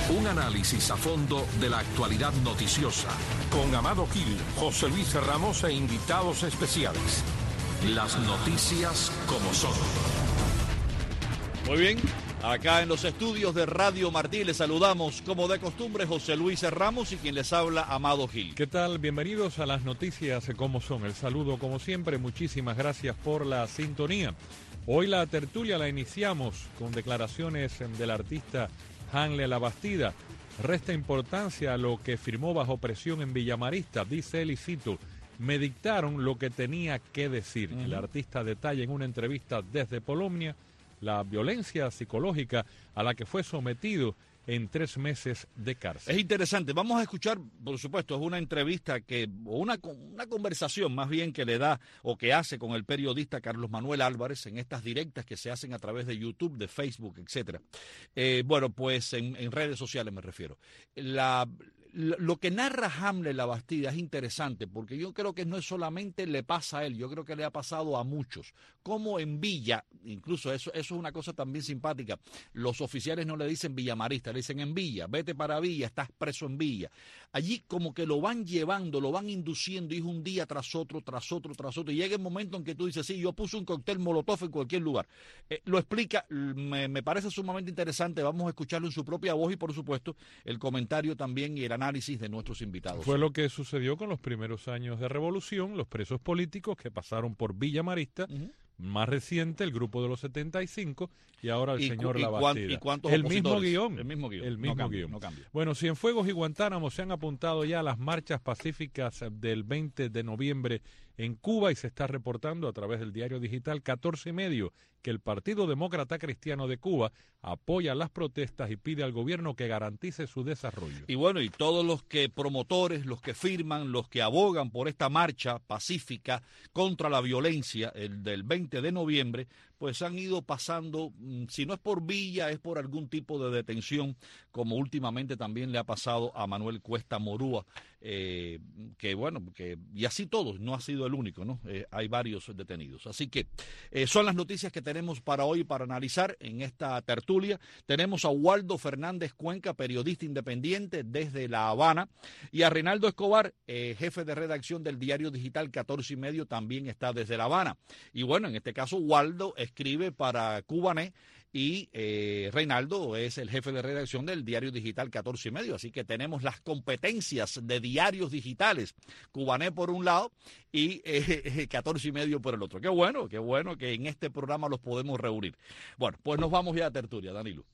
Un análisis a fondo de la actualidad noticiosa. Con Amado Gil, José Luis Ramos e invitados especiales. Las noticias como son. Muy bien, acá en los estudios de Radio Martí les saludamos como de costumbre José Luis Ramos y quien les habla Amado Gil. ¿Qué tal? Bienvenidos a las noticias como son. El saludo como siempre, muchísimas gracias por la sintonía. Hoy la tertulia la iniciamos con declaraciones del artista Hanley Labastida. Resta importancia a lo que firmó bajo presión en Villamarista. Dice él, y cito: me dictaron lo que tenía que decir. El artista detalla en una entrevista desde Polonia la violencia psicológica a la que fue sometido en 3 meses de cárcel. Es interesante. Vamos a escuchar, por supuesto, es una entrevista o una conversación más bien que le da o que hace con el periodista Carlos Manuel Álvarez en estas directas que se hacen a través de YouTube, de Facebook, etcétera. Bueno, pues en redes sociales me refiero. Lo que narra Hanley Labastida es interesante porque yo creo que no es solamente le pasa a él, yo creo que le ha pasado a muchos. Como en Villa, incluso eso es una cosa también simpática, los oficiales no le dicen Villamarista, le dicen en Villa, vete para Villa, estás preso en Villa. Allí como que lo van llevando, lo van induciendo, y es un día tras otro, tras otro, tras otro, y llega el momento en que tú dices, sí, yo puse un cóctel molotov en cualquier lugar. Lo explica, me parece sumamente interesante, vamos a escucharlo en su propia voz y por supuesto el comentario también y el análisis de nuestros invitados. Fue lo que sucedió con los primeros años de revolución, los presos políticos que pasaron por Villamarista, más reciente el grupo de los 75 y ahora el señor Labastida. ¿Y cuántos el mismo guión. El mismo guión. El mismo no guión. No cambia. Bueno, Cienfuegos y Guantánamo se han apuntado ya a las marchas pacíficas del 20 de noviembre en Cuba y se está reportando a través del diario digital 14 y medio que el Partido Demócrata Cristiano de Cuba apoya las protestas y pide al gobierno que garantice su desarrollo. Y bueno, y todos los que promotores, los que firman, los que abogan por esta marcha pacífica contra la violencia, el del 20 de noviembre, pues han ido pasando, si no es por Villa, es por algún tipo de detención, como últimamente también le ha pasado a Manuel Cuesta Morúa, y así todos, no ha sido el único, ¿no? Hay varios detenidos. Así que son las noticias que tenemos para hoy, para analizar en esta tertulia. Tenemos a Waldo Fernández Cuenca, periodista independiente desde La Habana, y a Reinaldo Escobar, jefe de redacción del diario digital 14 y medio, también está desde La Habana. Y bueno, en este caso Waldo escribe para Cubanet y Reinaldo es el jefe de redacción del diario digital 14 y medio, así que tenemos las competencias de diarios digitales, Cubanet por un lado y 14 y medio por el otro. Qué bueno que en este programa los podemos reunir. Bueno, pues nos vamos ya a tertulia, Danilo.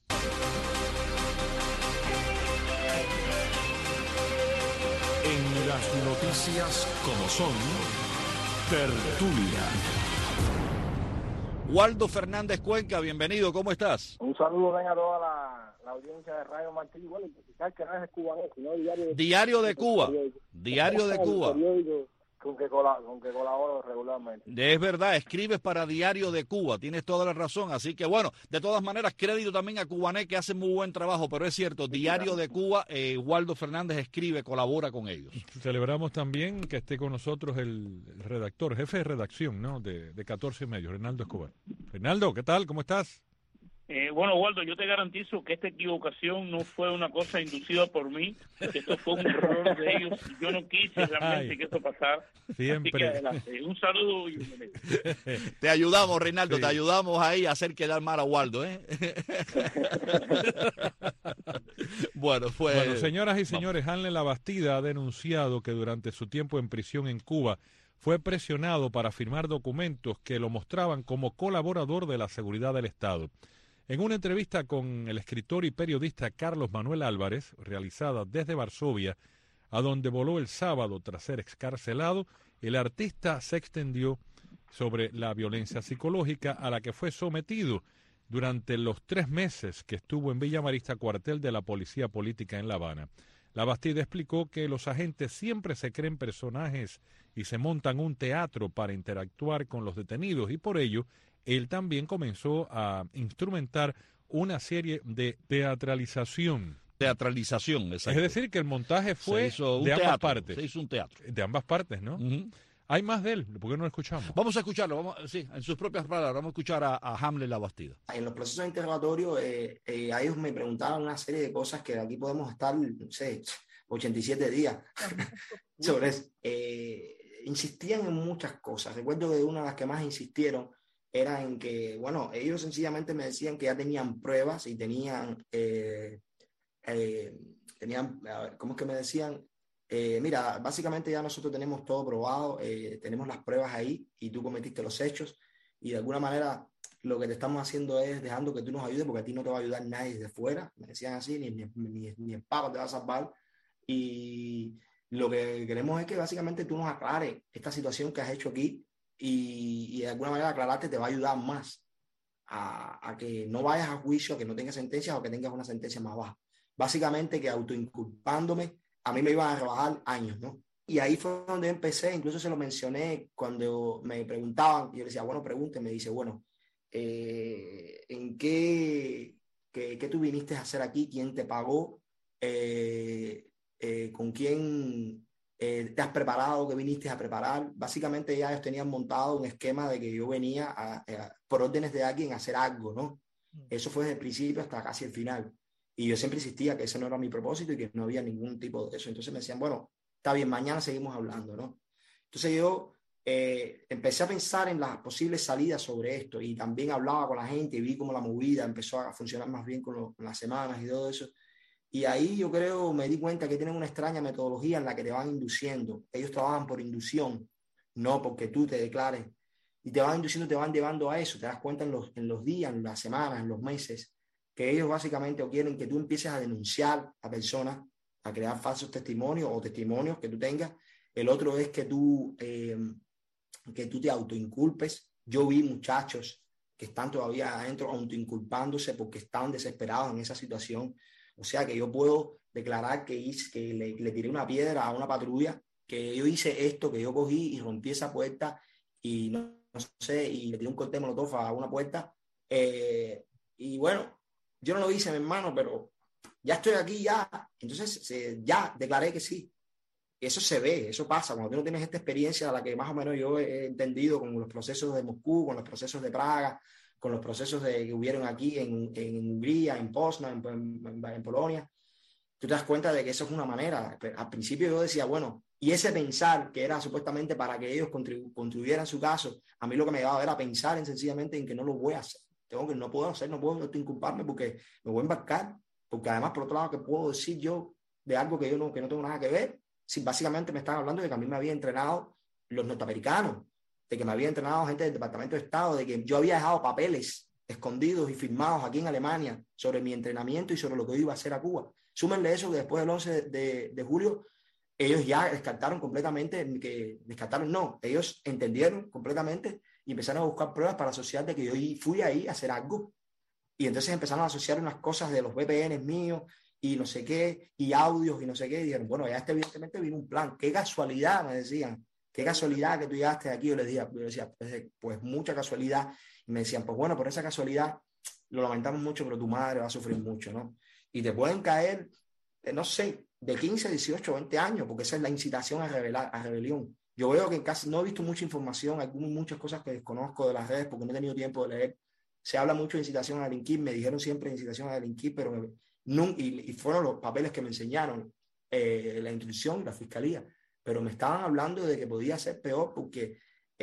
En las noticias como son, tertulia. Waldo Fernández Cuenca, bienvenido, ¿cómo estás? Un saludo a toda la audiencia de Radio Martí. Bueno, quizás que no es de Cuba, sino Diario de Cuba. Diario de Cuba. Con que colaboro regularmente. Es verdad, escribes para Diario de Cuba, tienes toda la razón, así que bueno, de todas maneras, crédito también a Cubanet que hace muy buen trabajo, pero es cierto, Diario de Cuba, Waldo Fernández escribe, colabora con ellos. Celebramos también que esté con nosotros el redactor, jefe de redacción, ¿no? de 14 y medio, Reinaldo Escobar. Reinaldo, ¿qué tal? ¿Cómo estás? Bueno, Waldo, yo te garantizo que esta equivocación no fue una cosa inducida por mí, que esto fue un error de ellos. Yo no quise realmente que esto pasara. Siempre. Así que adelante. Un saludo y bienvenido. Te ayudamos, Reinaldo, sí. Te ayudamos ahí a hacer quedar mal a Waldo, ¿eh? Bueno, señoras y señores, Hanley Labastida ha denunciado que durante su tiempo en prisión en Cuba fue presionado para firmar documentos que lo mostraban como colaborador de la seguridad del Estado. En una entrevista con el escritor y periodista Carlos Manuel Álvarez, realizada desde Varsovia, a donde voló el sábado tras ser excarcelado, el artista se extendió sobre la violencia psicológica a la que fue sometido durante los 3 meses que estuvo en Villamarista, cuartel de la Policía Política en La Habana. Labastida explicó que los agentes siempre se creen personajes y se montan un teatro para interactuar con los detenidos y por ello él también comenzó a instrumentar una serie de teatralización. Exacto. Es decir, que el montaje fue de ambas partes. Se hizo un teatro. De ambas partes, ¿no? Hay más de él, ¿por qué no lo escuchamos? Vamos a escucharlo, sí, en sus propias palabras, vamos a escuchar a Hamlet Labastida. En los procesos de interrogatorio, a ellos me preguntaban una serie de cosas que aquí podemos estar, no sé, 87 días sobre eso. Insistían en muchas cosas. Recuerdo que una de las que más insistieron era en que, bueno, ellos sencillamente me decían que ya tenían pruebas y tenían, ¿cómo es que me decían? Mira, básicamente ya nosotros tenemos todo probado, tenemos las pruebas ahí y tú cometiste los hechos y de alguna manera lo que te estamos haciendo es dejando que tú nos ayudes porque a ti no te va a ayudar nadie desde fuera. Me decían así, ni el Papa te va a salvar. Y lo que queremos es que básicamente tú nos aclares esta situación que has hecho aquí y de alguna manera aclararte te va a ayudar más a que no vayas a juicio, a que no tengas sentencias o que tengas una sentencia más baja. Básicamente que autoinculpándome a mí me iban a rebajar años, ¿no? Y ahí fue donde empecé, incluso se lo mencioné cuando me preguntaban, y yo le decía, bueno, pregúnteme, me dice, bueno, ¿en qué tú viniste a hacer aquí? ¿Quién te pagó? ¿Con quién te has preparado? ¿Qué viniste a preparar? Básicamente ya ellos tenían montado un esquema de que yo venía por órdenes de alguien a hacer algo, ¿no? Eso fue desde el principio hasta casi el final. Y yo siempre insistía que ese no era mi propósito y que no había ningún tipo de eso. Entonces me decían, bueno, está bien, mañana seguimos hablando, ¿no? Entonces yo empecé a pensar en las posibles salidas sobre esto y también hablaba con la gente y vi cómo la movida empezó a funcionar más bien con las semanas y todo eso. Y ahí yo creo, me di cuenta que tienen una extraña metodología en la que te van induciendo. Ellos trabajan por inducción, no porque tú te declares. Y te van induciendo, te van llevando a eso. Te das cuenta en los días, en las semanas, en los meses, que ellos básicamente quieren que tú empieces a denunciar a personas, a crear falsos testimonios o testimonios que tú tengas. El otro es que tú te autoinculpes. Yo vi muchachos que están todavía adentro autoinculpándose porque están desesperados en esa situación. O sea que yo puedo declarar que le tiré una piedra a una patrulla, que yo hice esto, que yo cogí y rompí esa puerta y no sé, y le tiré un cóctel molotov a una puerta. Y bueno, yo no lo hice, mi hermano, pero ya estoy aquí ya. Entonces ya declaré que sí. Eso se ve, eso pasa. Cuando tú no tienes esta experiencia, la que más o menos yo he entendido con los procesos de Moscú, con los procesos de Praga, con los procesos que hubieron aquí en Hungría, en Poznan, en Polonia, tú te das cuenta de que eso es una manera. Al principio yo decía, bueno, y ese pensar que era supuestamente para que ellos contribuyeran su caso, a mí lo que me llevaba era pensar sencillamente en que no lo voy a hacer. No puedo inculparme porque me voy a embarcar, porque además por otro lado, ¿qué puedo decir yo de algo que no tengo nada que ver? Si básicamente me están hablando de que a mí me había entrenado los norteamericanos, de que me había entrenado gente del Departamento de Estado, de que yo había dejado papeles escondidos y firmados aquí en Alemania sobre mi entrenamiento y sobre lo que yo iba a hacer a Cuba. Súmenle eso que después del 11 de julio ellos ya descartaron completamente, ellos entendieron completamente y empezaron a buscar pruebas para asociar de que yo fui ahí a hacer algo. Y entonces empezaron a asociar unas cosas de los VPNs míos y no sé qué, y audios y no sé qué, y dijeron, bueno, ya evidentemente vino un plan. Qué casualidad, me decían. Qué casualidad que tú llegaste aquí. Yo les decía, pues mucha casualidad. Y me decían, pues bueno, por esa casualidad lo lamentamos mucho, pero tu madre va a sufrir mucho, ¿no? Y te pueden caer, no sé, de 15, 18, 20 años, porque esa es la incitación a rebelión. Yo veo que casi no he visto mucha información, hay muchas cosas que desconozco de las redes porque no he tenido tiempo de leer. Se habla mucho de incitación a delinquir, me dijeron siempre incitación a delinquir, pero y fueron los papeles que me enseñaron, la instrucción, la fiscalía. Pero me estaban hablando de que podía ser peor porque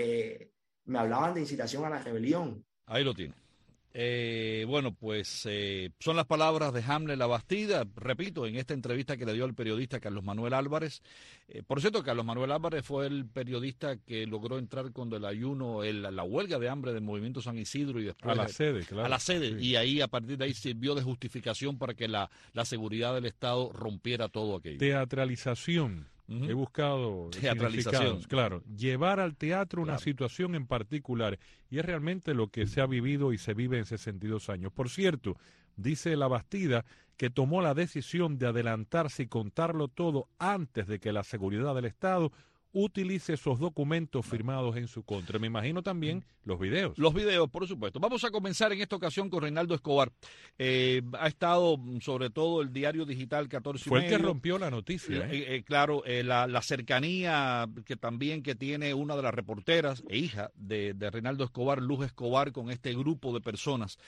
me hablaban de incitación a la rebelión. Ahí lo tiene. Bueno, pues son las palabras de Hamlet Labastida, repito, en esta entrevista que le dio al periodista Carlos Manuel Álvarez. Por cierto, Carlos Manuel Álvarez fue el periodista que logró entrar con el ayuno, la huelga de hambre del Movimiento San Isidro y después a la sede, claro. A la sede, sí. Y ahí a partir de ahí sirvió de justificación para que la seguridad del Estado rompiera todo aquello. Teatralización. He buscado teatralización, claro, llevar al teatro una situación en particular, y es realmente lo que se ha vivido y se vive en 62 años. Por cierto, dice Labastida que tomó la decisión de adelantarse y contarlo todo antes de que la seguridad del Estado utilice esos documentos firmados en su contra. Me imagino también los videos. Los videos, por supuesto. Vamos a comenzar en esta ocasión con Reinaldo Escobar. Ha estado, sobre todo, el diario digital 14 y Fue medio. el que rompió la noticia. Claro, la cercanía que también que tiene una de las reporteras e hija de Reinaldo Escobar, Luz Escobar, con este grupo de personas,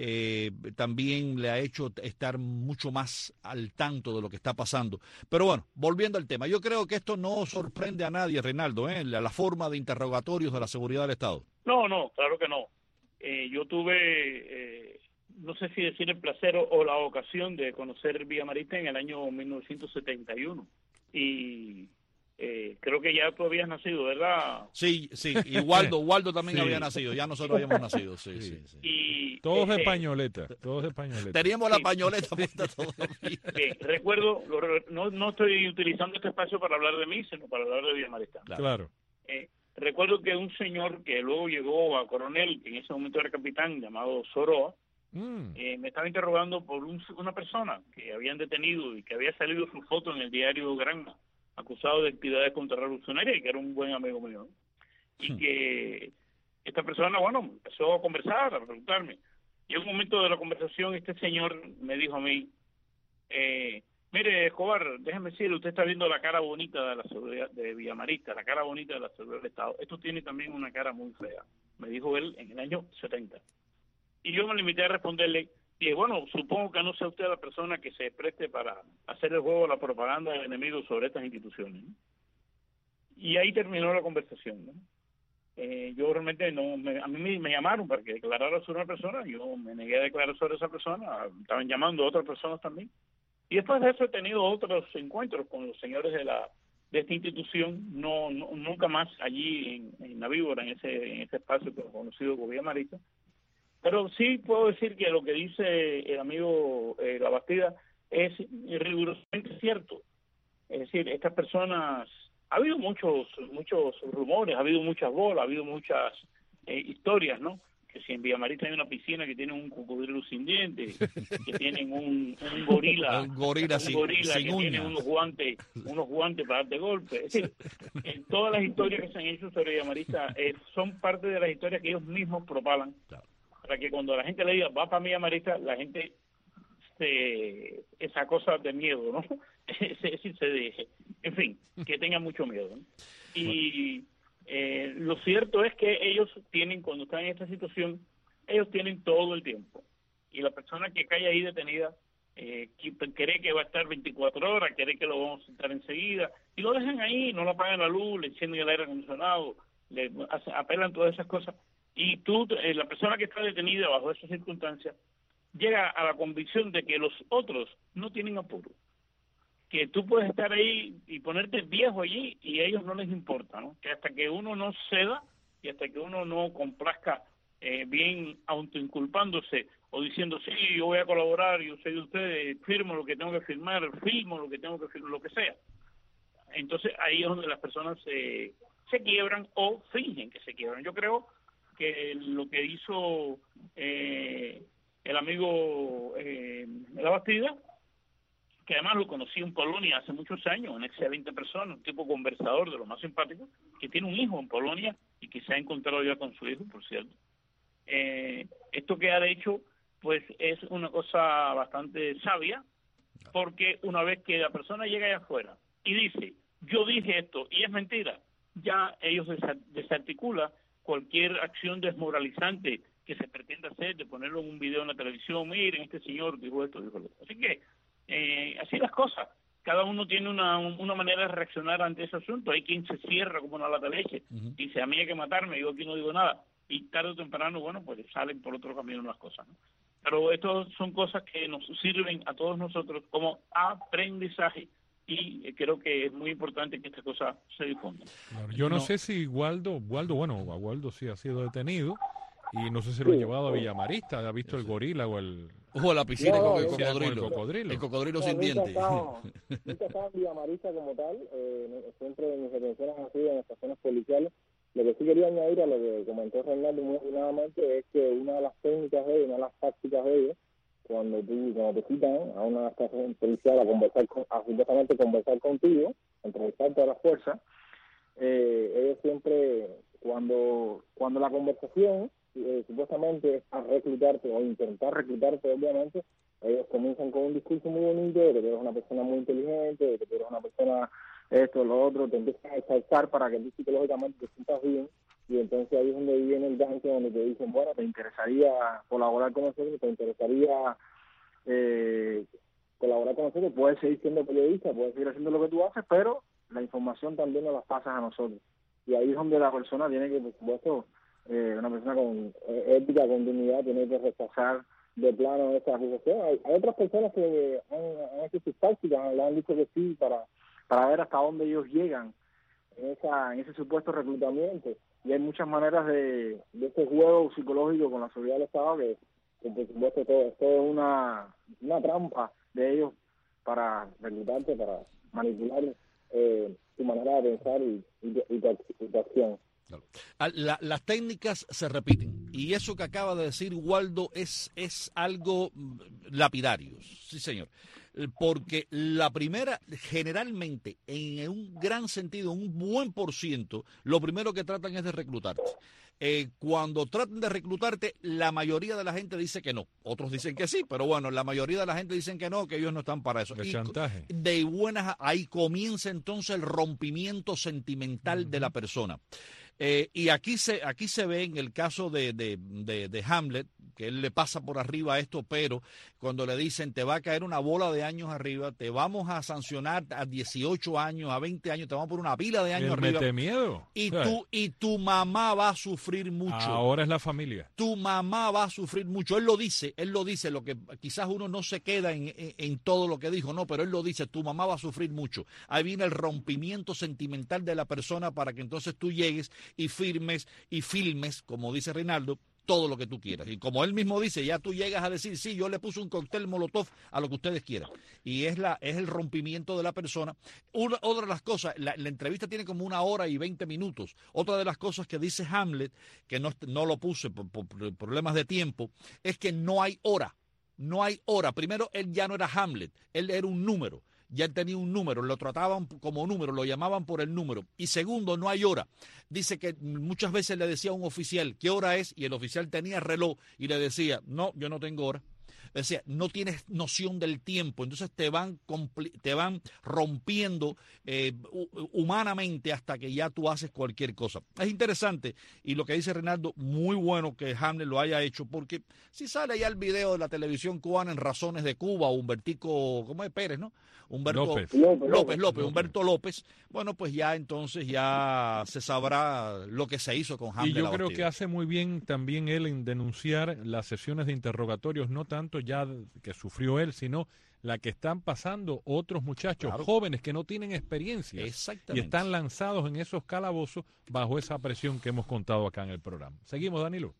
también le ha hecho estar mucho más al tanto de lo que está pasando. Pero bueno, volviendo al tema, yo creo que esto no sorprende a nadie, Reinaldo, la forma de interrogatorios de la seguridad del Estado. No, claro que no. Yo tuve, no sé si decir el placer o la ocasión de conocer Villa Marista en el año 1971. Y creo que ya tú habías nacido, ¿verdad? Sí, y Waldo también había nacido, ya nosotros habíamos nacido, sí. Y, todos de pañoleta. Teníamos la pañoleta puesta todavía. Recuerdo, no estoy utilizando este espacio para hablar de mí, sino para hablar de Villa Marista. Claro. Recuerdo que un señor que luego llegó a coronel, que en ese momento era capitán, llamado Soroa, me estaba interrogando por una persona que habían detenido y que había salido su foto en el diario Granma, acusado de actividades contrarrevolucionarias, y que era un buen amigo mío, ¿no? Y que esta persona, empezó a conversar, a preguntarme. Y en un momento de la conversación, este señor me dijo a mí, mire, Escobar, déjeme decirle, usted está viendo la cara bonita de la seguridad de Villa Marista, la cara bonita de la seguridad del Estado. Esto tiene también una cara muy fea, me dijo él en el año 70. Y yo me limité a responderle, dije, supongo que no sea usted la persona que se preste para hacer el juego de la propaganda del enemigo sobre estas instituciones, ¿no? Y ahí terminó la conversación, ¿no? Yo realmente a mí me llamaron para que declarara sobre una persona, yo me negué a declarar sobre esa persona, estaban llamando a otras personas también. Y después de eso he tenido otros encuentros con los señores de esta institución, nunca más allí en la Víbora, en ese espacio conocido como Villa Marista. Pero sí puedo decir que lo que dice el amigo La Bastida es rigurosamente cierto. Es decir, estas personas, ha habido muchos rumores, ha habido muchas bolas, ha habido muchas historias, ¿no? Que si en Villa Marista hay una piscina que tiene un cocodrilo sin dientes, que tienen un gorila, sin que uñas, tiene unos guantes para darte golpes. Es decir, en todas las historias que se han hecho sobre Villa Marista son parte de las historias que ellos mismos propalan, para que cuando la gente le diga va para Villa Marista, la gente esa cosa de miedo, ¿no? En fin, que tenga mucho miedo, ¿no? Y lo cierto es que ellos tienen, cuando están en esta situación, ellos tienen todo el tiempo. Y la persona que cae ahí detenida cree que va a estar 24 horas, cree que lo vamos a sentar enseguida, y lo dejan ahí, no le apagan la luz, le encienden el aire acondicionado, apelan todas esas cosas. Y la persona que está detenida bajo esas circunstancias, llega a la convicción de que los otros no tienen apuro, que tú puedes estar ahí y ponerte viejo allí y a ellos no les importa, ¿no? Que hasta que uno no ceda y hasta que uno no complazca bien autoinculpándose o diciendo, sí, yo voy a colaborar, yo soy de ustedes, firmo lo que tengo que firmar, filmo lo que tengo que filmar, lo que sea. Entonces ahí es donde las personas se quiebran o fingen que se quiebran. Yo creo que lo que hizo el amigo La Bastida, que además lo conocí en Polonia hace muchos años, una excelente persona, un tipo conversador de lo más simpático, que tiene un hijo en Polonia y que se ha encontrado ya con su hijo, por cierto. Esto que ha hecho, pues es una cosa bastante sabia, porque una vez que la persona llega allá afuera y dice, yo dije esto y es mentira, ya ellos desarticula cualquier acción desmoralizante que se pretenda hacer, de ponerlo en un video en la televisión, miren, este señor dijo esto, dijo lo otro. Así que así las cosas, cada uno tiene una manera de reaccionar ante ese asunto. Hay quien se cierra como una lata de leche, dice, a mí hay que matarme, yo aquí no digo nada, y tarde o temprano, pues salen por otro camino las cosas, ¿no? Pero estas son cosas que nos sirven a todos nosotros como aprendizaje, y creo que es muy importante que esta cosa se difunda. Yo no sé si Waldo sí ha sido detenido, y no sé si lo han llevado a Villa Marista, ha visto el gorila o la piscina con el cocodrilo. El cocodrilo sin dientes. Nunca estaba en Villa Marista como tal, siempre mis detenciones han sido en estaciones policiales. Lo que sí quería añadir a lo que comentó Reinaldo muy atinadamente es que una de las técnicas de ellos, una de las tácticas de ellos, cuando te citan a una estación policial a supuestamente conversar contigo, entrevistarte a la fuerza, ellos siempre, cuando la conversación supuestamente es a reclutarte o intentar reclutarte, obviamente, ellos comienzan con un discurso muy bonito de que tú eres una persona muy inteligente, de que tú eres una persona esto, lo otro, te empiezan a exaltar para que tú psicológicamente te sientas bien, y entonces ahí es donde viene el gancho donde te dicen, bueno, te interesaría colaborar con nosotros, te interesaría colaborar con nosotros, puedes seguir siendo periodista, puedes seguir haciendo lo que tú haces, pero la información también nos la pasas a nosotros. Y ahí es donde la persona tiene que, por supuesto, una persona con ética, con dignidad, tiene que rechazar de plano esa acusación. Hay otras personas que han hecho sus tácticas, le han dicho que sí para ver hasta dónde ellos llegan en ese supuesto reclutamiento. Y hay muchas maneras de ese juego psicológico con la seguridad del Estado que por supuesto todo es una trampa de ellos para reclutarte, para manipular tu manera de pensar y tu acción. Las técnicas se repiten y eso que acaba de decir Waldo es algo lapidario, sí señor, porque la primera, generalmente, en un gran sentido, un buen %, lo primero que tratan es de reclutarte. Cuando tratan de reclutarte, la mayoría de la gente dice que no. Otros dicen que sí, pero bueno, la mayoría de la gente dicen que no, que ellos no están para eso. El chantaje. De buenas, ahí comienza entonces el rompimiento sentimental de la persona. Y aquí se ve en el caso de Hamlet, que él le pasa por arriba esto, pero cuando le dicen te va a caer una bola de años arriba, te vamos a sancionar a 18 años, a 20 años, te vamos a poner una pila de años arriba. Mete miedo. Y tu mamá va a sufrir mucho. Ahora es la familia. Tu mamá va a sufrir mucho. Él lo dice, lo que quizás uno no se queda en todo lo que dijo, no, pero él lo dice, tu mamá va a sufrir mucho. Ahí viene el rompimiento sentimental de la persona para que entonces tú llegues y firmes y filmes, como dice Reinaldo, todo lo que tú quieras. Y como él mismo dice, ya tú llegas a decir, sí, yo le puse un cóctel molotov a lo que ustedes quieran. Y es el rompimiento de la persona. Otra de las cosas, la entrevista tiene como 1 hora y 20 minutos. Otra de las cosas que dice Hamlet, que no lo puse por problemas de tiempo, es que no hay hora. No hay hora. Primero, él ya no era Hamlet, él era un número. Ya él tenía un número, lo trataban como número, lo llamaban por el número. Y segundo, no hay hora. Dice que muchas veces le decía a un oficial, ¿qué hora es? Y el oficial tenía reloj y le decía, no, yo no tengo hora. Decía, no tienes noción del tiempo, entonces te van rompiendo humanamente hasta que ya tú haces cualquier cosa. Es interesante, y lo que dice Reinaldo, muy bueno que Hamlet lo haya hecho, porque si sale ya el video de la televisión cubana en Razones de Cuba, o Humbertico, ¿cómo es Pérez, no? Humberto López, bueno, pues ya entonces ya se sabrá lo que se hizo con Hamlet. Y yo creo que hace muy bien también él en denunciar las sesiones de interrogatorios, no tanto ya que sufrió él, sino la que están pasando otros muchachos jóvenes que no tienen experiencia y están lanzados en esos calabozos bajo esa presión que hemos contado acá en el programa. Seguimos, Danilo.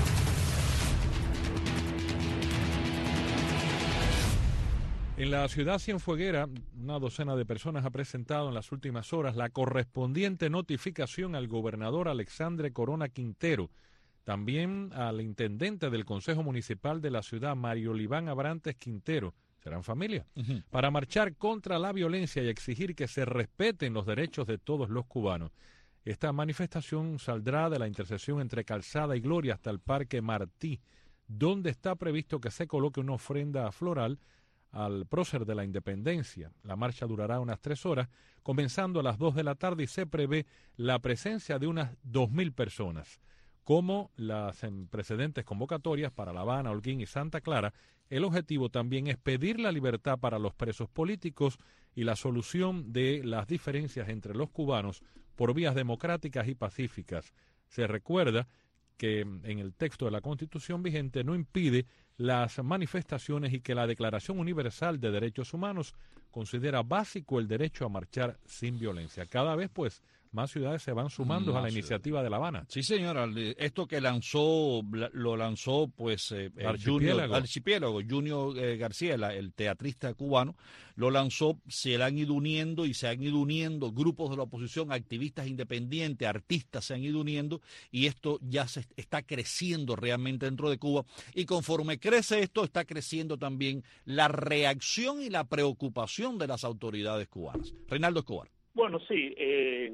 En la ciudad cienfueguera, una docena de personas ha presentado en las últimas horas la correspondiente notificación al gobernador Alexandre Corona Quintero, también al intendente del Consejo Municipal de la ciudad, Mario Oliván Abrantes Quintero, serán familia, para marchar contra la violencia y exigir que se respeten los derechos de todos los cubanos. Esta manifestación saldrá de la intersección entre Calzada y Gloria hasta el Parque Martí, donde está previsto que se coloque una ofrenda floral al prócer de la independencia. La marcha durará unas 3 horas, comenzando a las 2 de la tarde y se prevé la presencia de unas 2.000 personas. Como las precedentes convocatorias para La Habana, Holguín y Santa Clara, el objetivo también es pedir la libertad para los presos políticos y la solución de las diferencias entre los cubanos por vías democráticas y pacíficas. Se recuerda que en el texto de la Constitución vigente no impide las manifestaciones y que la Declaración Universal de Derechos Humanos considera básico el derecho a marchar sin violencia. Cada vez, pues, más ciudades se van sumando a la iniciativa de La Habana. Sí, señora. Esto que lo lanzó, pues, Archipiélago, Junior García, el teatrista cubano, lo lanzó, se han ido uniendo grupos de la oposición, activistas independientes, artistas se han ido uniendo, y esto ya se está creciendo realmente dentro de Cuba, y conforme crece esto, está creciendo también la reacción y la preocupación de las autoridades cubanas. Reinaldo Escobar. Bueno, sí,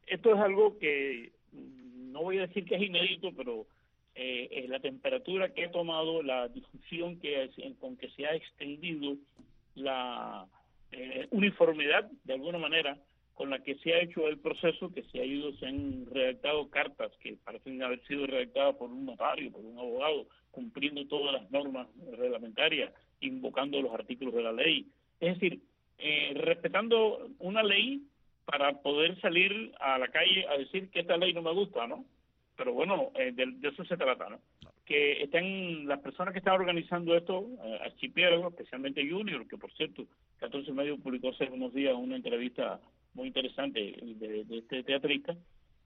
esto es algo que no voy a decir que es inédito, pero es la temperatura que ha tomado, la difusión con que se ha extendido, la uniformidad, de alguna manera, con la que se ha hecho el proceso, que se han redactado cartas que parecen haber sido redactadas por un notario, por un abogado, cumpliendo todas las normas reglamentarias, invocando los artículos de la ley. Es decir, respetando una ley para poder salir a la calle a decir que esta ley no me gusta, ¿no? Pero bueno, de eso se trata, ¿no? Que estén las personas que están organizando esto, Archipiélago, especialmente Junior, que por cierto, 14 Medios publicó hace unos días una entrevista muy interesante de este teatrista,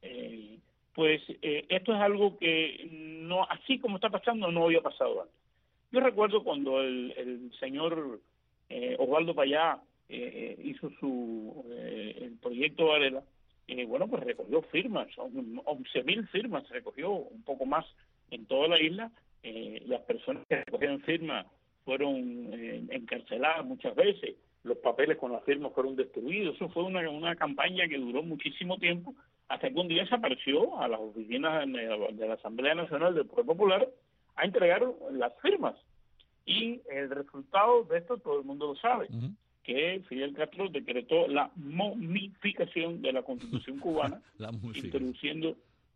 pues esto es algo que no, así como está pasando, no había pasado antes. Yo recuerdo cuando el señor Osvaldo Payá hizo el proyecto Varela, bueno, pues recogió firmas, 11.000 firmas recogió, un poco más en toda la isla. Las personas que recogieron firmas fueron encarceladas muchas veces, los papeles con las firmas fueron destruidos. Eso fue una campaña que duró muchísimo tiempo, hasta que un día se apareció a las oficinas de la Asamblea Nacional del Poder Popular a entregar las firmas. Y el resultado de esto todo el mundo lo sabe, que Fidel Castro decretó la momificación de la Constitución cubana, introduciendo,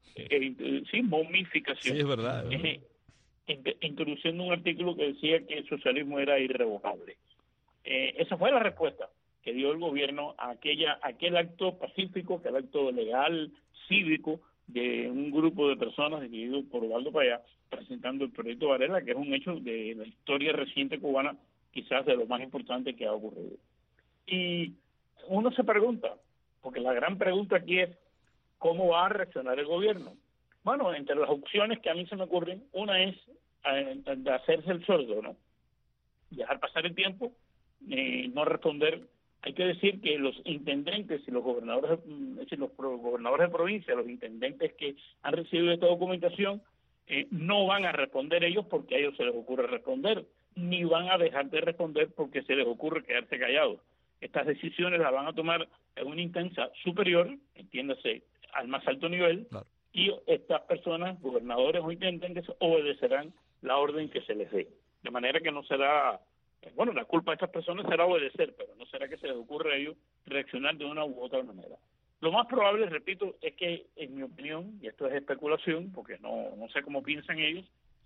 momificación. Sí, es verdad. Introduciendo un artículo que decía que el socialismo era irrevocable. Esa fue la respuesta que dio el gobierno a aquel acto pacífico, aquel acto legal, cívico, de un grupo de personas dirigido por Osvaldo Payá, presentando el proyecto Varela, que es un hecho de la historia reciente cubana, quizás de lo más importante que ha ocurrido. Y uno se pregunta, porque la gran pregunta aquí es, ¿cómo va a reaccionar el gobierno? Bueno, entre las opciones que a mí se me ocurren, una es de hacerse el sordo, ¿no? Dejar pasar el tiempo, no responder. Hay que decir que los intendentes y los gobernadores, los gobernadores de provincia, los intendentes que han recibido esta documentación, no van a responder ellos porque a ellos se les ocurre responder, ni van a dejar de responder porque se les ocurre quedarse callados. Estas decisiones las van a tomar en una instancia superior, entiéndase, al más alto nivel, claro. Y estas personas, gobernadores o intendentes, obedecerán la orden que se les dé. De manera que no será, bueno, la culpa de estas personas será obedecer, pero no será que se les ocurra a ellos reaccionar de una u otra manera. Lo más probable, repito, es que, en mi opinión, y esto es especulación, porque no sé cómo piensan ellos,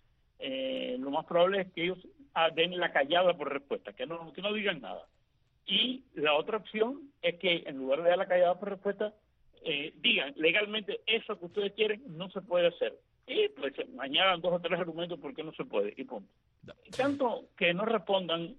lo más probable es que ellos den la callada por respuesta, que no digan nada. Y la otra opción es que, en lugar de dar la callada por respuesta, digan legalmente eso que ustedes quieren no se puede hacer. Y pues añadan 2 o 3 argumentos por qué no se puede, y punto. Tanto que no respondan,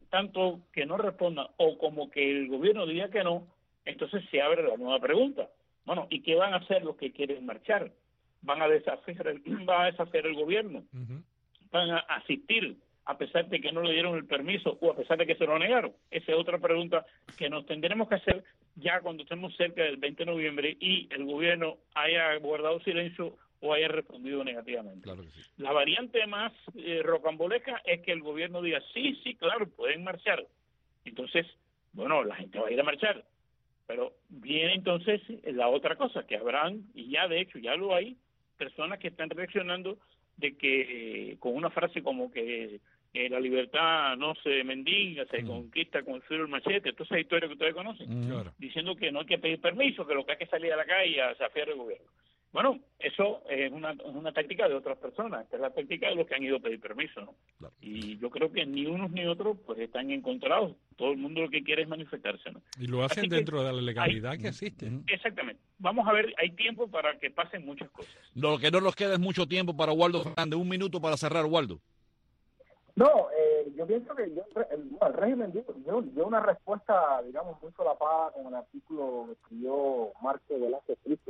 o como que el gobierno diga que no, entonces se abre la nueva pregunta. Bueno, ¿y qué van a hacer los que quieren marchar? ¿Van a desafiar el gobierno? ¿Van a asistir a pesar de que no le dieron el permiso o a pesar de que se lo negaron? Esa es otra pregunta que nos tendremos que hacer ya cuando estemos cerca del 20 de noviembre y el gobierno haya guardado silencio o haya respondido negativamente. Claro que sí. La variante más rocambolesca es que el gobierno diga, sí, claro, pueden marchar. Entonces, bueno, la gente va a ir a marchar. Pero viene entonces la otra cosa, que habrán, y ya de hecho ya lo hay, personas que están reaccionando de que con una frase como que la libertad no se mendiga, se conquista con el filo del machete, toda esa historia que ustedes conocen, diciendo que no hay que pedir permiso, que lo que hay que salir a la calle a desafiar al gobierno. Bueno, eso es una táctica de otras personas, esta es la táctica de los que han ido a pedir permiso, ¿no? Claro. Y yo creo que ni unos ni otros pues están encontrados, todo el mundo lo que quiere es manifestarse, ¿no? Y lo hacen dentro de la legalidad que existe. Exactamente. Vamos a ver, hay tiempo para que pasen muchas cosas. Lo que no nos queda es mucho tiempo para Waldo Fernández. 1 minuto para cerrar, Waldo. No, yo pienso que el régimen dio una respuesta, digamos, muy solapada con el artículo que escribió Marco Velázquez Cristo,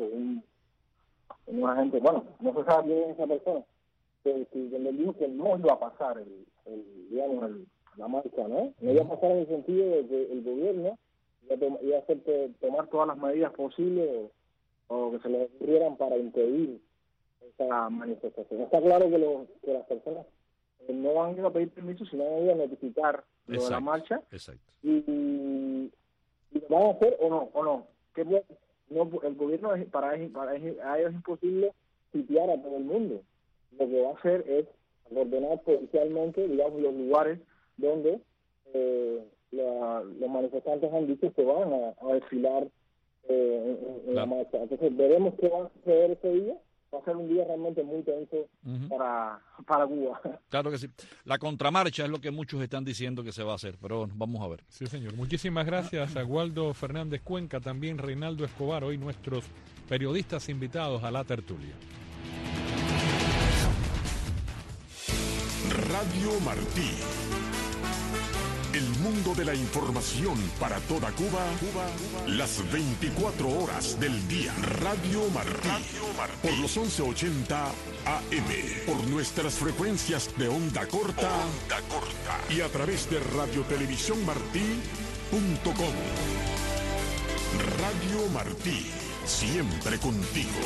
un agente, bueno, no se sabe quién es esa persona, que le dijo que no iba a pasar la marcha, ¿no? No iba a pasar en el sentido de que el gobierno iba a hacer tomar todas las medidas posibles o que se le ocurrieran para impedir esa manifestación. Está claro que las personas no van a pedir permiso, sino van a ir a notificar lo de la marcha. Exacto. Y lo van a hacer o no. no, el gobierno para ellos es imposible sitiar a todo el mundo. Lo que va a hacer es ordenar policialmente, digamos, los lugares donde los manifestantes han dicho que van a desfilar en la marcha. Entonces veremos qué va a suceder ese día. Va a ser un día realmente muy tenso para Cuba. Claro que sí. La contramarcha es lo que muchos están diciendo que se va a hacer, pero vamos a ver. Sí, señor. Muchísimas gracias a Waldo Fernández Cuenca, también Reinaldo Escobar, hoy nuestros periodistas invitados a la tertulia. Radio Martí. El mundo de la información para toda Cuba, las 24 horas del día. Radio Martí. Por los 1180 AM. Por nuestras frecuencias de onda corta. Y a través de radiotelevisiónmartí.com. Radio Martí. Siempre contigo.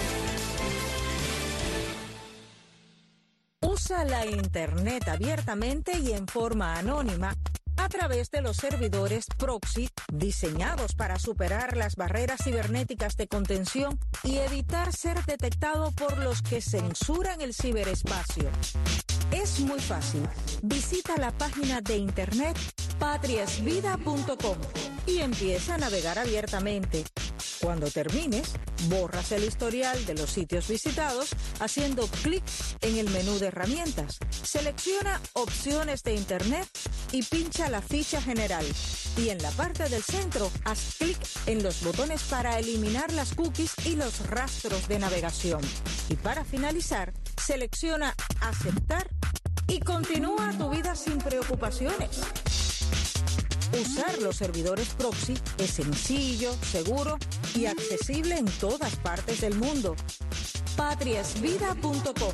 Usa la Internet abiertamente y en forma anónima a través de los servidores proxy diseñados para superar las barreras cibernéticas de contención y evitar ser detectado por los que censuran el ciberespacio. Es muy fácil. Visita la página de internet patriasvida.com y empieza a navegar abiertamente. Cuando termines, borras el historial de los sitios visitados haciendo clic en el menú de herramientas. Selecciona opciones de internet y pincha la ficha general. Y en la parte del centro, haz clic en los botones para eliminar las cookies y los rastros de navegación. Y para finalizar, selecciona aceptar y continúa tu vida sin preocupaciones. Usar los servidores proxy es sencillo, seguro y accesible en todas partes del mundo. patriasvida.com.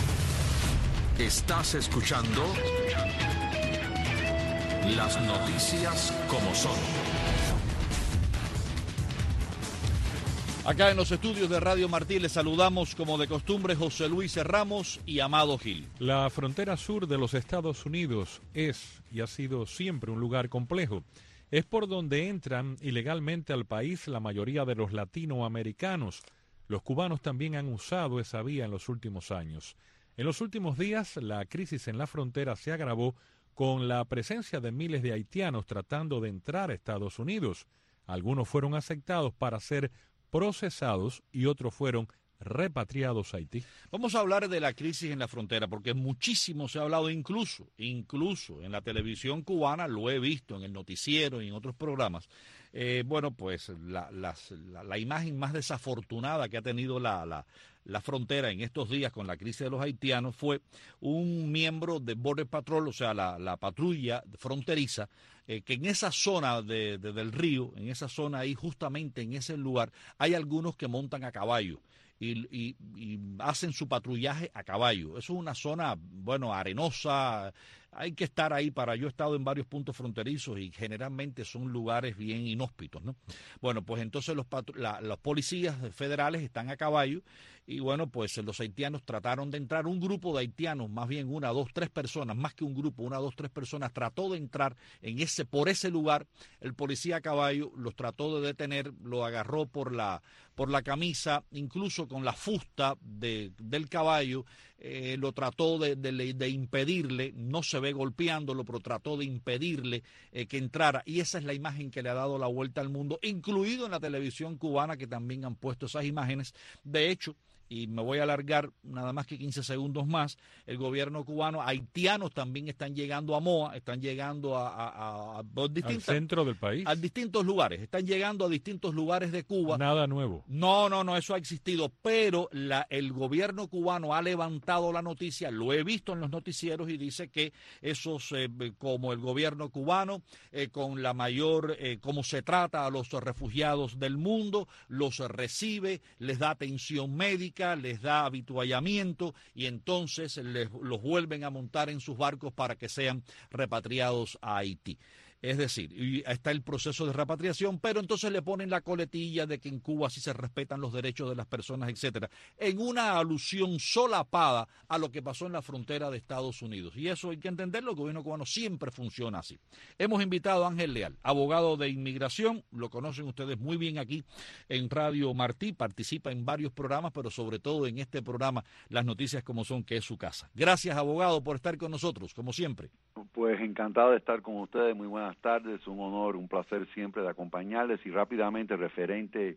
Estás escuchando las noticias como son. Acá en los estudios de Radio Martí les saludamos como de costumbre José Luis Ramos y Amado Gil. La frontera sur de los Estados Unidos es y ha sido siempre un lugar complejo. Es por donde entran ilegalmente al país la mayoría de los latinoamericanos. Los cubanos también han usado esa vía en los últimos años. En los últimos días, la crisis en la frontera se agravó con la presencia de miles de haitianos tratando de entrar a Estados Unidos. Algunos fueron aceptados para ser procesados y otros fueron repatriados a Haití. Vamos a hablar de la crisis en la frontera porque muchísimo se ha hablado, incluso en la televisión cubana, lo he visto en el noticiero y en otros programas. Pues la imagen más desafortunada que ha tenido la frontera en estos días con la crisis de los haitianos fue un miembro de Border Patrol, o sea, la patrulla fronteriza, que en esa zona del río, en esa zona ahí, justamente en ese lugar, hay algunos que montan a caballo y hacen su patrullaje a caballo. Eso es una zona, arenosa. Hay que estar ahí yo he estado en varios puntos fronterizos y generalmente son lugares bien inhóspitos, ¿no? Bueno, pues entonces los policías federales están a caballo y pues los haitianos trataron de entrar. Un grupo de haitianos, más bien 1, 2, 3 personas, más que un grupo, 1, 2, 3 personas, trató de entrar por ese lugar. El policía a caballo los trató de detener, lo agarró por la camisa, incluso con la fusta del caballo. Lo trató de impedirle, no se ve golpeándolo, pero trató de impedirle que entrara. Y esa es la imagen que le ha dado la vuelta al mundo, incluido en la televisión cubana, que también han puesto esas imágenes. De hecho, y me voy a alargar nada más que 15 segundos más, el gobierno cubano, haitianos también están llegando a Moa, están llegando al centro del país, a distintos lugares, están llegando a distintos lugares de Cuba. Nada nuevo. No, eso ha existido, pero el gobierno cubano ha levantado la noticia, lo he visto en los noticieros y dice que esos, como el gobierno cubano, con la mayor, como se trata a los refugiados del mundo, los recibe, les da atención médica, les da habituallamiento y entonces los vuelven a montar en sus barcos para que sean repatriados a Haití. Es decir, y está el proceso de repatriación, pero entonces le ponen la coletilla de que en Cuba sí se respetan los derechos de las personas, etcétera, en una alusión solapada a lo que pasó en la frontera de Estados Unidos. Y eso hay que entenderlo, el gobierno cubano siempre funciona así. Hemos invitado a Ángel Leal, abogado de inmigración, lo conocen ustedes muy bien aquí en Radio Martí, participa en varios programas, pero sobre todo en este programa, Las Noticias Como Son, que es su casa. Gracias, abogado, por estar con nosotros, como siempre. Pues encantado de estar con ustedes, muy buenas tardes, un honor, un placer siempre de acompañarles y rápidamente referente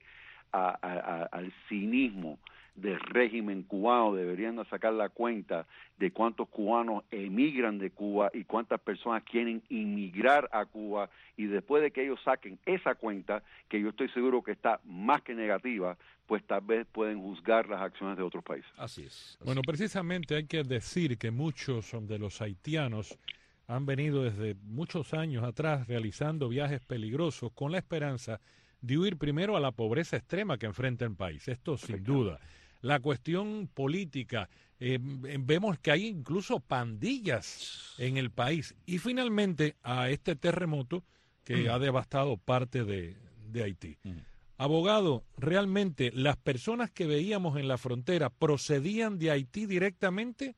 al cinismo del régimen cubano, deberían sacar la cuenta de cuántos cubanos emigran de Cuba y cuántas personas quieren inmigrar a Cuba, y después de que ellos saquen esa cuenta, que yo estoy seguro que está más que negativa, pues tal vez pueden juzgar las acciones de otros países. Así es. Bueno, precisamente hay que decir que muchos de los haitianos han venido desde muchos años atrás realizando viajes peligrosos con la esperanza de huir primero a la pobreza extrema que enfrenta el país. Esto sin duda. La cuestión política, vemos que hay incluso pandillas en el país. Y finalmente a este terremoto que ha devastado parte de Haití. Abogado, ¿realmente las personas que veíamos en la frontera procedían de Haití directamente?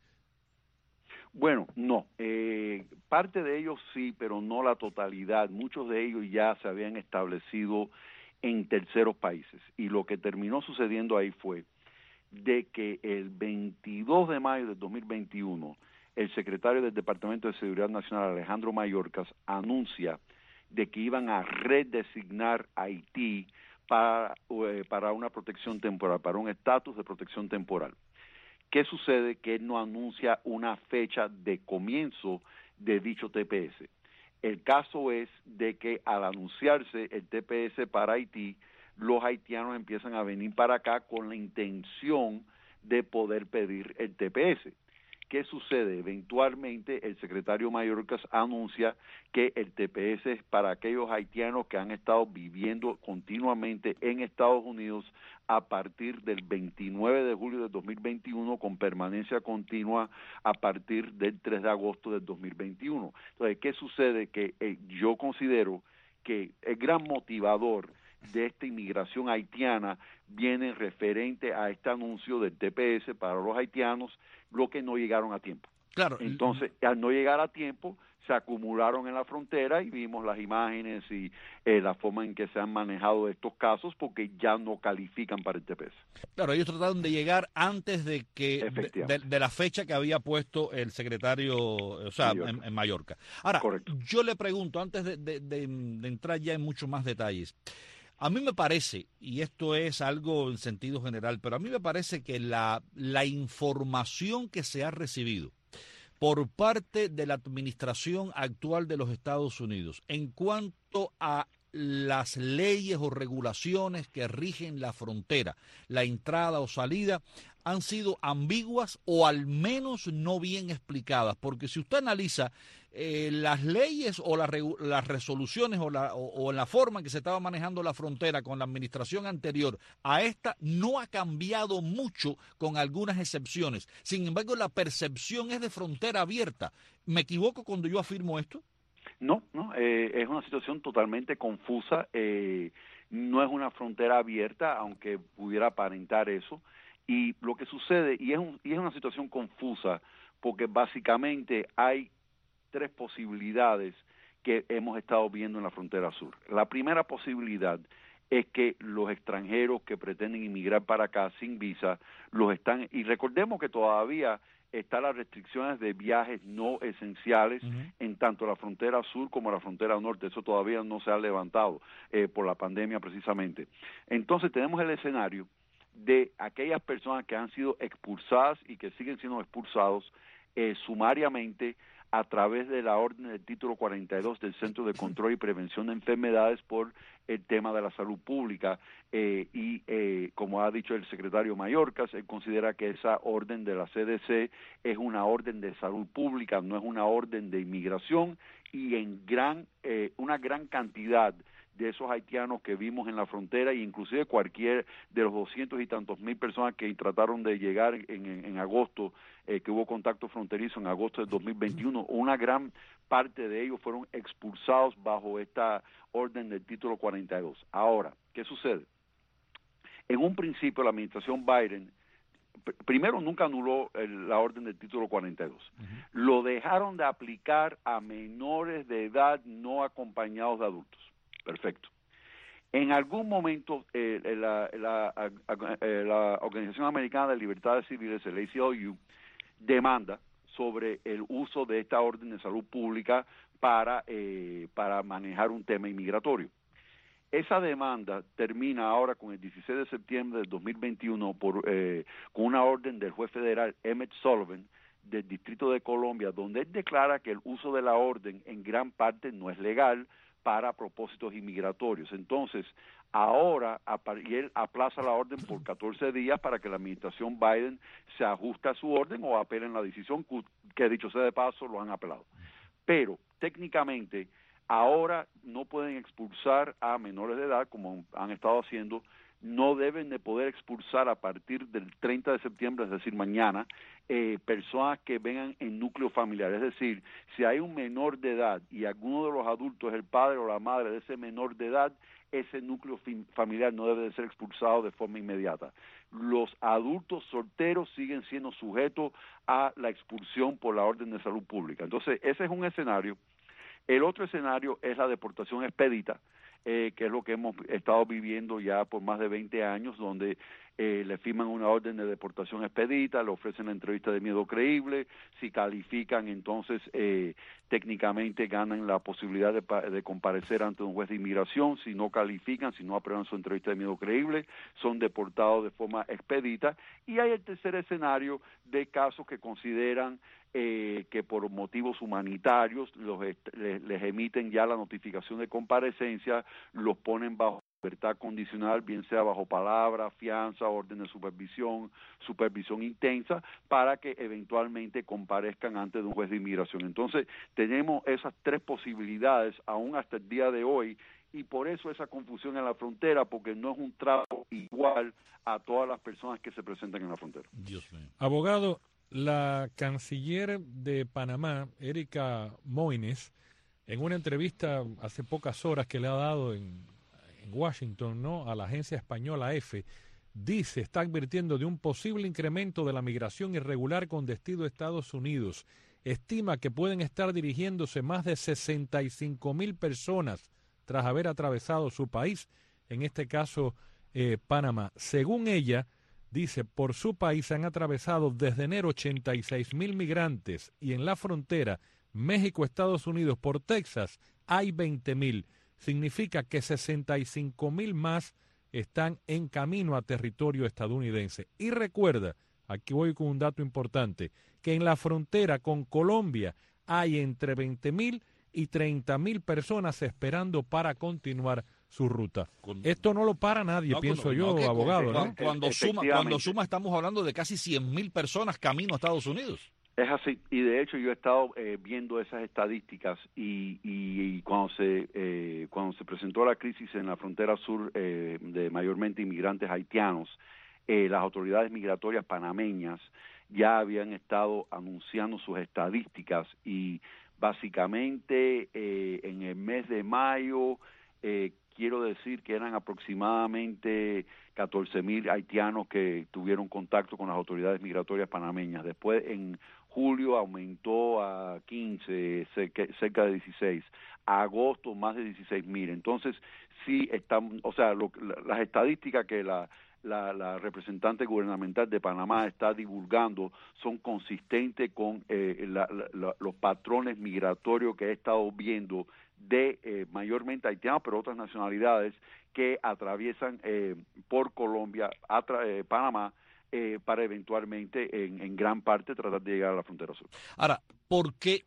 Bueno, no. Parte de ellos sí, pero no la totalidad. Muchos de ellos ya se habían establecido en terceros países. Y lo que terminó sucediendo ahí fue de que el 22 de mayo de 2021, el secretario del Departamento de Seguridad Nacional, Alejandro Mayorkas, anuncia de que iban a redesignar Haití para una protección temporal, para un estatus de protección temporal. ¿Qué sucede? Que él no anuncia una fecha de comienzo de dicho TPS. El caso es de que al anunciarse el TPS para Haití, los haitianos empiezan a venir para acá con la intención de poder pedir el TPS. ¿Qué sucede? Eventualmente el secretario Mayorkas anuncia que el TPS es para aquellos haitianos que han estado viviendo continuamente en Estados Unidos a partir del 29 de julio de 2021 con permanencia continua a partir del 3 de agosto del 2021. Entonces, ¿qué sucede? Que yo considero que el gran motivador de esta inmigración haitiana viene referente a este anuncio del TPS para los haitianos, lo que no llegaron a tiempo. Claro. Entonces, al no llegar a tiempo, se acumularon en la frontera y vimos las imágenes y la forma en que se han manejado estos casos porque ya no califican para el TPS. Claro, ellos trataron de llegar antes de que de la fecha que había puesto el secretario, o sea, en Mallorca. Ahora, correcto. Yo le pregunto, antes de entrar ya en muchos más detalles, a mí me parece, y esto es algo en sentido general, pero a mí me parece que la información que se ha recibido por parte de la administración actual de los Estados Unidos en cuanto a las leyes o regulaciones que rigen la frontera, la entrada o salida, han sido ambiguas o al menos no bien explicadas, porque si usted analiza las leyes o las resoluciones o la forma en que se estaba manejando la frontera con la administración anterior a esta, no ha cambiado mucho con algunas excepciones. Sin embargo, la percepción es de frontera abierta. ¿Me equivoco cuando yo afirmo esto? No, es una situación totalmente confusa. No es una frontera abierta, aunque pudiera aparentar eso. Y lo que sucede, y es una situación confusa, porque básicamente hay tres posibilidades que hemos estado viendo en la frontera sur. La primera posibilidad es que los extranjeros que pretenden inmigrar para acá sin visa los están, y recordemos que todavía están las restricciones de viajes no esenciales en tanto la frontera sur como la frontera norte. Eso todavía no se ha levantado por la pandemia precisamente. Entonces tenemos el escenario de aquellas personas que han sido expulsadas y que siguen siendo expulsados sumariamente a través de la orden del título 42 del Centro de Control y Prevención de Enfermedades por el tema de la salud pública como ha dicho el secretario Mayorkas, él considera que esa orden de la CDC es una orden de salud pública, no es una orden de inmigración, y en una gran cantidad de esos haitianos que vimos en la frontera, e inclusive cualquier de los 200 y tantos mil personas que trataron de llegar en agosto, que hubo contacto fronterizo en agosto de 2021, una gran parte de ellos fueron expulsados bajo esta orden del título 42. Ahora, ¿qué sucede? En un principio la administración Biden primero nunca anuló la orden del título 42. Lo dejaron de aplicar a menores de edad no acompañados de adultos. Perfecto. En algún momento la Organización Americana de Libertades Civiles, el ACLU, demanda sobre el uso de esta orden de salud pública para manejar un tema inmigratorio. Esa demanda termina ahora con el 16 de septiembre del 2021 con una orden del juez federal Emmett Sullivan del Distrito de Columbia, donde él declara que el uso de la orden en gran parte no es legal para propósitos inmigratorios. Entonces, ahora, y él aplaza la orden por 14 días para que la administración Biden se ajuste a su orden o apelen la decisión, que dicho sea de paso, lo han apelado. Pero, técnicamente, ahora no pueden expulsar a menores de edad, como han estado haciendo. No deben de poder expulsar a partir del 30 de septiembre, es decir, mañana, personas que vengan en núcleo familiar. Es decir, si hay un menor de edad y alguno de los adultos es el padre o la madre de ese menor de edad, ese núcleo familiar no debe de ser expulsado de forma inmediata. Los adultos solteros siguen siendo sujetos a la expulsión por la orden de salud pública. Entonces, ese es un escenario. El otro escenario es la deportación expedita, que es lo que hemos estado viviendo ya por más de 20 años, donde le firman una orden de deportación expedita, le ofrecen la entrevista de miedo creíble, si califican entonces técnicamente ganan la posibilidad de comparecer ante un juez de inmigración, si no califican, si no aprueban su entrevista de miedo creíble, son deportados de forma expedita, y hay el tercer escenario de casos que consideran que por motivos humanitarios les emiten ya la notificación de comparecencia, los ponen bajo libertad condicional, bien sea bajo palabra, fianza, orden de supervisión intensa, para que eventualmente comparezcan ante un juez de inmigración. Entonces, tenemos esas tres posibilidades aún hasta el día de hoy, y por eso esa confusión en la frontera, porque no es un trato igual a todas las personas que se presentan en la frontera. Dios mío. Abogado, la canciller de Panamá, Erika Moines, en una entrevista hace pocas horas que le ha dado en Washington, ¿no?, a la agencia española EFE, está advirtiendo de un posible incremento de la migración irregular con destino a Estados Unidos. Estima que pueden estar dirigiéndose más de 65,000 personas tras haber atravesado su país, en este caso Panamá. Según ella, dice, por su país han atravesado desde enero 86,000 migrantes, y en la frontera México-Estados Unidos por Texas hay 20,000. Significa que 65,000 más están en camino a territorio estadounidense. Y recuerda, aquí voy con un dato importante, que en la frontera con Colombia hay entre 20,000 y 30,000 personas esperando para continuar su ruta. Esto no lo para nadie, pienso yo, abogado, ¿no? Cuando suma estamos hablando de casi 100,000 personas camino a Estados Unidos. Es así, y de hecho yo he estado viendo esas estadísticas y cuando se presentó la crisis en la frontera sur de mayormente inmigrantes haitianos, las autoridades migratorias panameñas ya habían estado anunciando sus estadísticas, y básicamente en el mes de mayo quiero decir que eran aproximadamente 14,000 haitianos que tuvieron contacto con las autoridades migratorias panameñas. Después en julio aumentó a 15, cerca de 16. A agosto más de 16,000. Entonces, sí están, o sea, las estadísticas que la representante gubernamental de Panamá está divulgando son consistentes con los patrones migratorios que he estado viendo de mayormente haitianos, pero otras nacionalidades que atraviesan por Colombia, Panamá, para eventualmente en gran parte tratar de llegar a la frontera sur. Ahora, ¿por qué?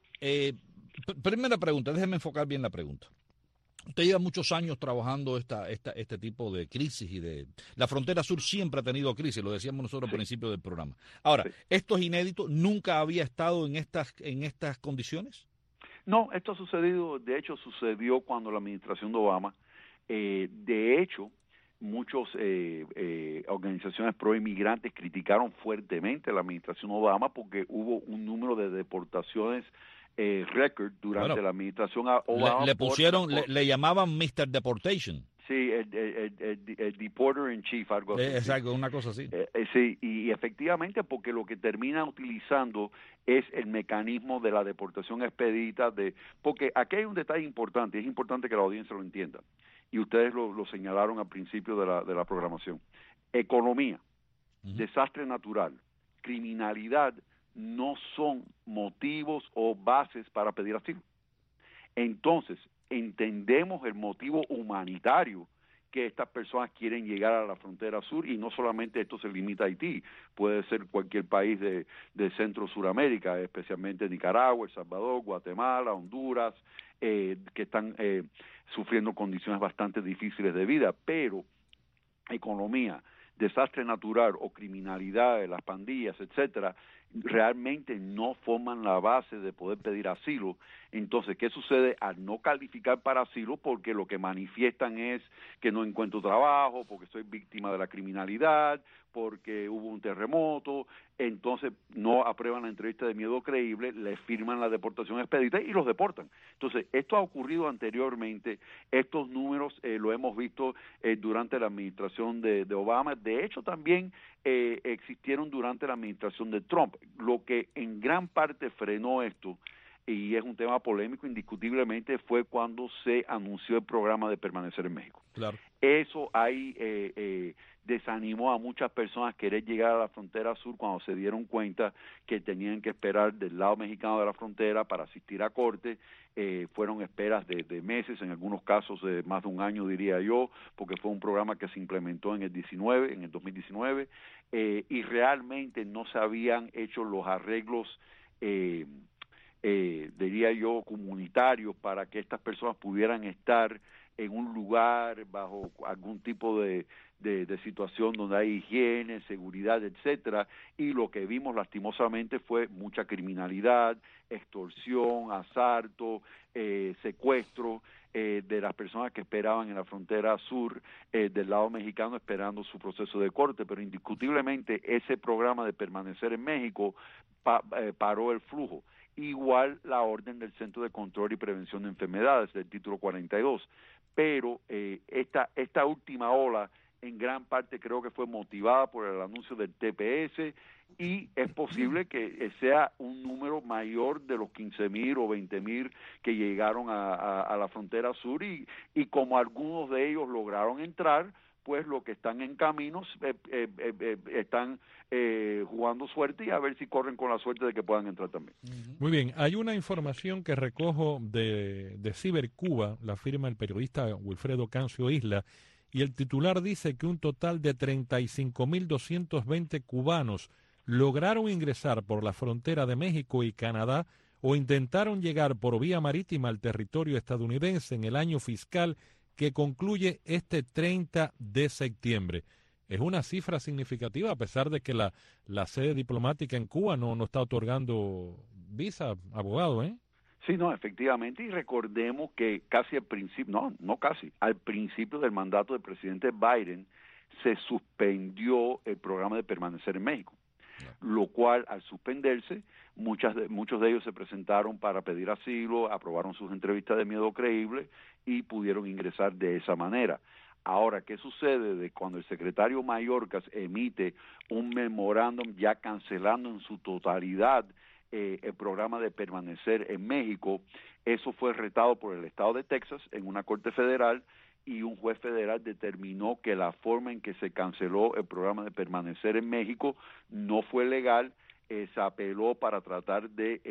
Primera pregunta, déjeme enfocar bien la pregunta. Usted lleva muchos años trabajando este tipo de crisis, y la frontera sur siempre ha tenido crisis, lo decíamos nosotros al principio del programa. Ahora, ¿esto es inédito? ¿Nunca había estado en estas condiciones? No, esto ha sucedido, de hecho sucedió cuando la administración de Obama De hecho, muchas organizaciones pro inmigrantes criticaron fuertemente a la administración Obama porque hubo un número de deportaciones récord durante la administración Obama. Le llamaban Mr. Deportation. Sí, el deporter in chief, algo así. Exacto, una cosa así. Sí, y efectivamente porque lo que terminan utilizando es el mecanismo de la deportación expedita, porque aquí hay un detalle importante, y es importante que la audiencia lo entienda, y ustedes lo señalaron al principio de la programación. Economía, desastre natural, criminalidad no son motivos o bases para pedir asilo. Entonces, entendemos el motivo humanitario que estas personas quieren llegar a la frontera sur, y no solamente esto se limita a Haití, puede ser cualquier país de Centro Suramérica, especialmente Nicaragua, El Salvador, Guatemala, Honduras, que están sufriendo condiciones bastante difíciles de vida, pero economía, desastre natural o criminalidad, las pandillas, etcétera, realmente no forman la base de poder pedir asilo. Entonces, ¿qué sucede al no calificar para asilo? Porque lo que manifiestan es que no encuentro trabajo, porque soy víctima de la criminalidad, porque hubo un terremoto, entonces no aprueban la entrevista de miedo creíble, les firman la deportación expedita y los deportan. Entonces, esto ha ocurrido anteriormente, estos números lo hemos visto durante la administración de Obama, de hecho también existieron durante la administración de Trump. Lo que en gran parte frenó esto, y es un tema polémico indiscutiblemente, fue cuando se anunció el programa de permanecer en México. Claro. Eso ahí desanimó a muchas personas querer llegar a la frontera sur cuando se dieron cuenta que tenían que esperar del lado mexicano de la frontera para asistir a corte. Fueron esperas de meses, en algunos casos de más de un año, diría yo, porque fue un programa que se implementó en el 2019, y realmente no se habían hecho los arreglos diría yo, comunitarios para que estas personas pudieran estar en un lugar bajo algún tipo de situación donde hay higiene, seguridad, etcétera, y lo que vimos lastimosamente fue mucha criminalidad, extorsión, asalto, secuestro de las personas que esperaban en la frontera sur del lado mexicano esperando su proceso de corte, pero indiscutiblemente ese programa de permanecer en México paró el flujo. Igual la orden del Centro de Control y Prevención de Enfermedades, del título 42, pero esta última ola en gran parte creo que fue motivada por el anuncio del TPS, y es posible que sea un número mayor de los 15,000 o 20,000 que llegaron a la frontera sur, y como algunos de ellos lograron entrar, pues los que están en caminos están jugando suerte, y a ver si corren con la suerte de que puedan entrar también. Muy bien, hay una información que recojo de Cibercuba, la firma el periodista Wilfredo Cancio Isla, y el titular dice que un total de 35.220 cubanos lograron ingresar por la frontera de México y Canadá o intentaron llegar por vía marítima al territorio estadounidense en el año fiscal que concluye este 30 de septiembre. Es una cifra significativa a pesar de que la sede diplomática en Cuba no está otorgando visa, abogado, ¿eh? Sí, no, efectivamente, y recordemos que casi al principio, al principio del mandato del presidente Biden se suspendió el programa de permanecer en México, lo cual al suspenderse, muchos de ellos se presentaron para pedir asilo, aprobaron sus entrevistas de miedo creíble y pudieron ingresar de esa manera. Ahora, ¿qué sucede de cuando el secretario Mayorkas emite un memorándum ya cancelando en su totalidad el programa de permanecer en México? Eso fue retado por el estado de Texas en una corte federal, y un juez federal determinó que la forma en que se canceló el programa de permanecer en México no fue legal. Se apeló para tratar de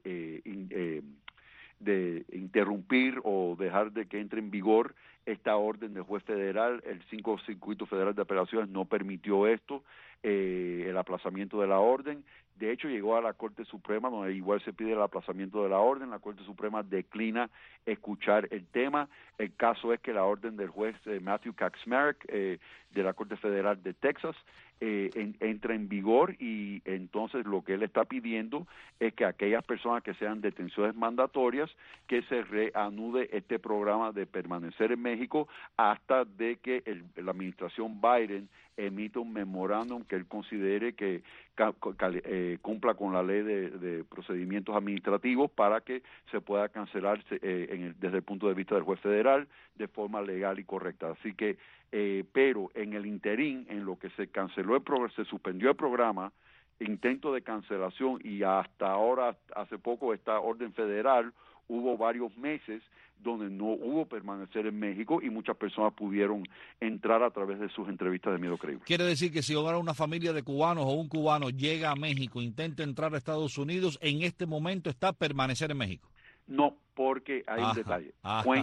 interrumpir o dejar de que entre en vigor esta orden del juez federal. El 5 Circuito Federal de Apelaciones no permitió esto, el aplazamiento de la orden. De hecho, llegó a la Corte Suprema, donde igual se pide el aplazamiento de la orden. La Corte Suprema declina escuchar el tema. El caso es que la orden del juez Matthew Kaczmarek de la Corte Federal de Texas entra en vigor, y entonces lo que él está pidiendo es que aquellas personas que sean detenciones mandatorias, que se reanude este programa de permanecer en México hasta de que la administración Biden emita un memorándum que él considere que cumpla con la ley de procedimientos administrativos para que se pueda cancelar desde el punto de vista del juez federal de forma legal y correcta. Así que, pero en el interín, en lo que se canceló se suspendió el programa, intento de cancelación, y hasta ahora, hace poco, esta orden federal, hubo varios meses donde no hubo permanecer en México y muchas personas pudieron entrar a través de sus entrevistas de miedo creíble. Quiere decir que si ahora una familia de cubanos o un cubano llega a México, intenta entrar a Estados Unidos, en este momento está permanecer en México. No, porque hay un detalle.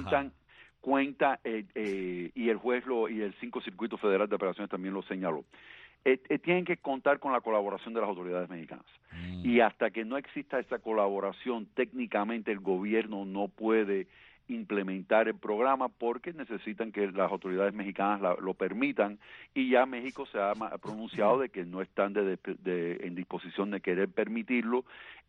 Cuenta, y el juez y el 5 Circuito Federal de Apelaciones también lo señaló. Tienen que contar con la colaboración de las autoridades mexicanas. Y hasta que no exista esa colaboración, técnicamente el gobierno no puede implementar el programa, porque necesitan que las autoridades mexicanas lo permitan, y ya México se ha pronunciado de que no están en disposición de querer permitirlo.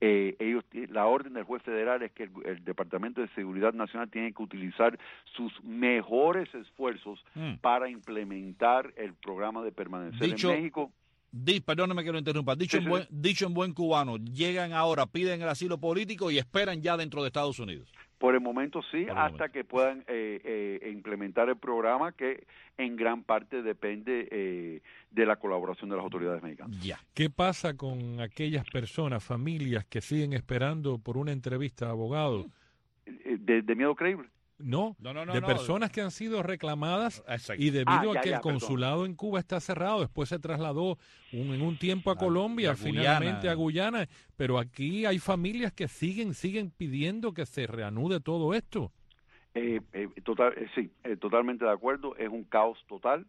La orden del juez federal es que el Departamento de Seguridad Nacional tiene que utilizar sus mejores esfuerzos para implementar el programa de permanecer en México. Perdóname que lo interrumpa. Dicho en buen cubano, llegan ahora, piden el asilo político y esperan ya dentro de Estados Unidos. Por el momento sí, hasta que puedan implementar el programa, que en gran parte depende de la colaboración de las autoridades mexicanas. Ya. ¿Qué pasa con aquellas personas, familias que siguen esperando por una entrevista, abogado? ¿De miedo creíble? No, personas que han sido reclamadas. Exacto. Y debido a que el consulado en Cuba está cerrado, después se trasladó en un tiempo a Colombia, finalmente a Guyana, pero aquí hay familias que siguen pidiendo que se reanude todo esto. Sí, totalmente de acuerdo, es un caos total.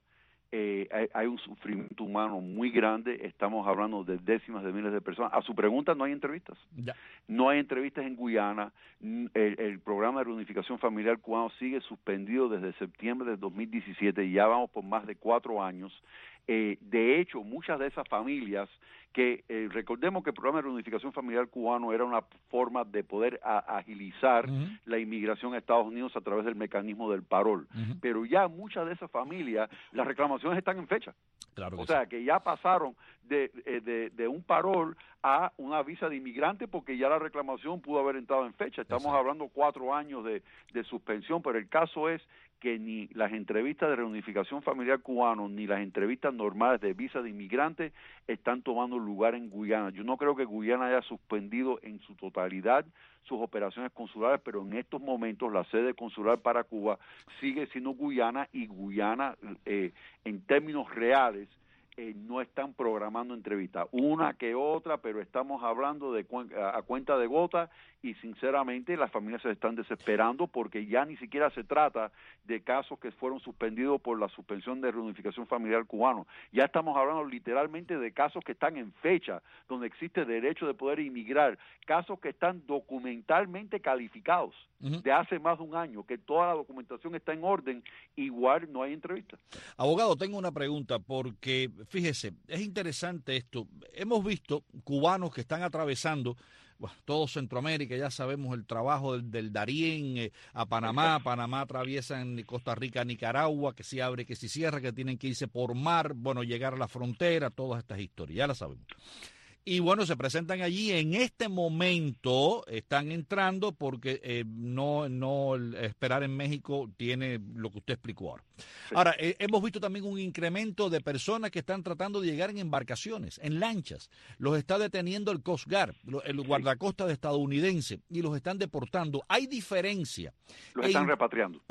Hay un sufrimiento humano muy grande, estamos hablando de décimas de miles de personas. A su pregunta, no hay entrevistas. Ya. No hay entrevistas en Guyana. El programa de reunificación familiar cubano sigue suspendido desde septiembre de 2017 y ya vamos por más de 4 años. De hecho, muchas de esas familias que, recordemos que el programa de reunificación familiar cubano era una forma de poder agilizar la inmigración a Estados Unidos a través del mecanismo del parol, pero ya muchas de esas familias, las reclamaciones están en fecha. Claro que o sea, que ya pasaron de un parol a una visa de inmigrante, porque ya la reclamación pudo haber entrado en fecha. Estamos hablando 4 años de suspensión, pero el caso es que ni las entrevistas de reunificación familiar cubano ni las entrevistas normales de visa de inmigrante están tomando lugar en Guyana. Yo no creo que Guyana haya suspendido en su totalidad sus operaciones consulares, pero en estos momentos la sede consular para Cuba sigue siendo Guyana, y Guyana, en términos reales, no están programando entrevistas, una que otra, pero estamos hablando a cuenta de gota, y sinceramente las familias se están desesperando, porque ya ni siquiera se trata de casos que fueron suspendidos por la suspensión de reunificación familiar cubano. Ya estamos hablando literalmente de casos que están en fecha, donde existe derecho de poder inmigrar, casos que están documentalmente calificados de hace más de un año, que toda la documentación está en orden, igual no hay entrevista. Abogado, tengo una pregunta, porque fíjese, es interesante esto. Hemos visto cubanos que están atravesando todo Centroamérica, ya sabemos el trabajo del Darién a Panamá. Panamá atraviesan Costa Rica, Nicaragua, que se abre, que se cierra, que tienen que irse por mar, llegar a la frontera, todas estas historias, ya las sabemos. Y se presentan allí. En este momento están entrando porque no esperar en México tiene lo que usted explicó ahora. Sí. Ahora, hemos visto también un incremento de personas que están tratando de llegar en embarcaciones, en lanchas. Los está deteniendo el Coast Guard, el guardacosta estadounidense, y los están deportando. Hay diferencia. Los están repatriando.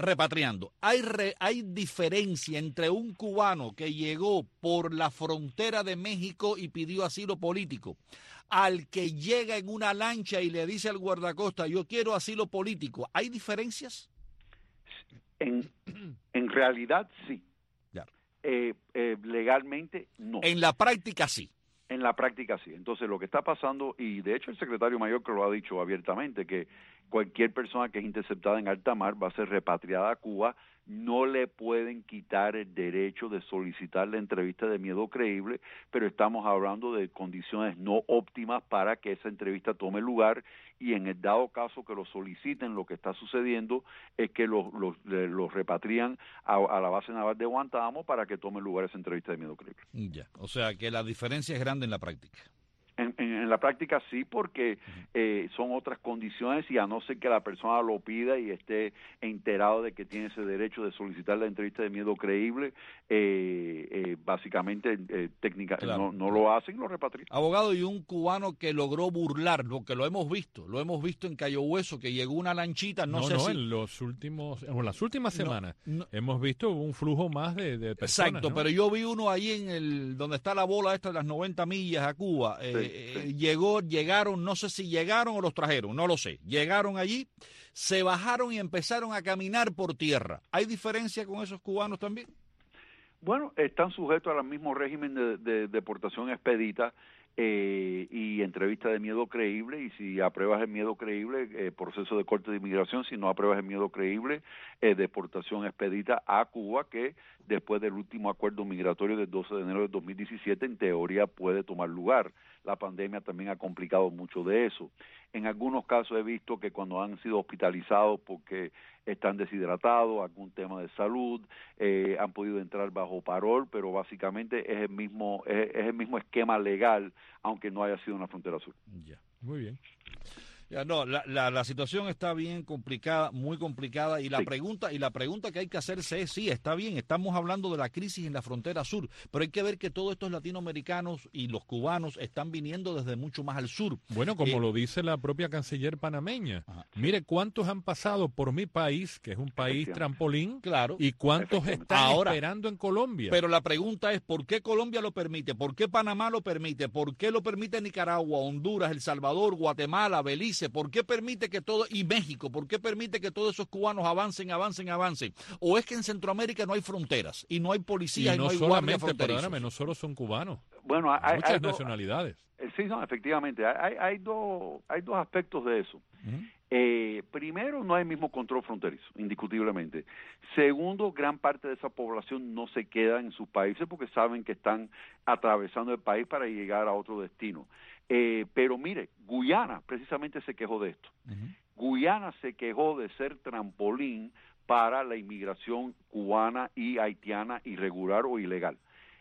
Hay diferencia entre un cubano que llegó por la frontera de México y pidió asilo político, al que llega en una lancha y le dice al guardacosta, yo quiero asilo político. ¿Hay diferencias? En realidad sí. Legalmente no. En la práctica sí. En la práctica sí. Entonces lo que está pasando, y de hecho el secretario mayor que lo ha dicho abiertamente, que cualquier persona que es interceptada en alta mar va a ser repatriada a Cuba. No le pueden quitar el derecho de solicitar la entrevista de miedo creíble, pero estamos hablando de condiciones no óptimas para que esa entrevista tome lugar, y en el dado caso que lo soliciten, lo que está sucediendo es que los repatrian a la base naval de Guantánamo para que tome lugar esa entrevista de miedo creíble. Ya, o sea que la diferencia es grande en la práctica. En la práctica sí, porque son otras condiciones, y a no ser que la persona lo pida y esté enterado de que tiene ese derecho de solicitar la entrevista de miedo creíble, básicamente claro, no lo hacen, lo repatrian. Abogado, y un cubano que logró burlar, lo que lo hemos visto en Cayo Hueso, que llegó una lanchita, en las últimas semanas hemos visto un flujo más de personas. Exacto, ¿no? Pero yo vi uno ahí donde está la bola esta de las 90 millas a Cuba. Sí. Llegaron, no sé si llegaron o los trajeron, no lo sé. Llegaron allí, se bajaron y empezaron a caminar por tierra. ¿Hay diferencia con esos cubanos también? Bueno, están sujetos al mismo régimen de deportación expedita y entrevista de miedo creíble, y si apruebas el miedo creíble, proceso de corte de inmigración; si no apruebas el miedo creíble, deportación expedita a Cuba, que después del último acuerdo migratorio del 12 de enero de 2017, en teoría puede tomar lugar. La pandemia también ha complicado mucho de eso. En algunos casos he visto que cuando han sido hospitalizados porque están deshidratados, algún tema de salud, han podido entrar bajo parol, pero básicamente es el mismo esquema legal, aunque no haya sido en la frontera sur. Ya, muy bien. Ya, no, la situación está bien complicada, muy complicada, y la pregunta que hay que hacerse es, sí, está bien, estamos hablando de la crisis en la frontera sur, pero hay que ver que todos estos latinoamericanos y los cubanos están viniendo desde mucho más al sur. Bueno, como lo dice la propia canciller panameña, mire cuántos han pasado por mi país, que es un país trampolín, claro, y cuántos están esperando en Colombia. Pero la pregunta es, ¿por qué Colombia lo permite? ¿Por qué Panamá lo permite? ¿Por qué lo permite Nicaragua, Honduras, El Salvador, Guatemala, Belice? ¿Por qué permite que y México, por qué permite que todos esos cubanos avancen? ¿O es que en Centroamérica no hay fronteras y no hay policías y no hay guardias fronterizos? Perdóname, no solo son cubanos, bueno, hay muchas nacionalidades. Sí, no, efectivamente, hay dos aspectos de eso. Uh-huh. Primero, no hay el mismo control fronterizo, indiscutiblemente. Segundo, gran parte de esa población no se queda en sus países porque saben que están atravesando el país para llegar a otro destino. Pero mire, Guyana precisamente se quejó de esto. Uh-huh. Guyana se quejó de ser trampolín para la inmigración cubana y haitiana irregular o ilegal.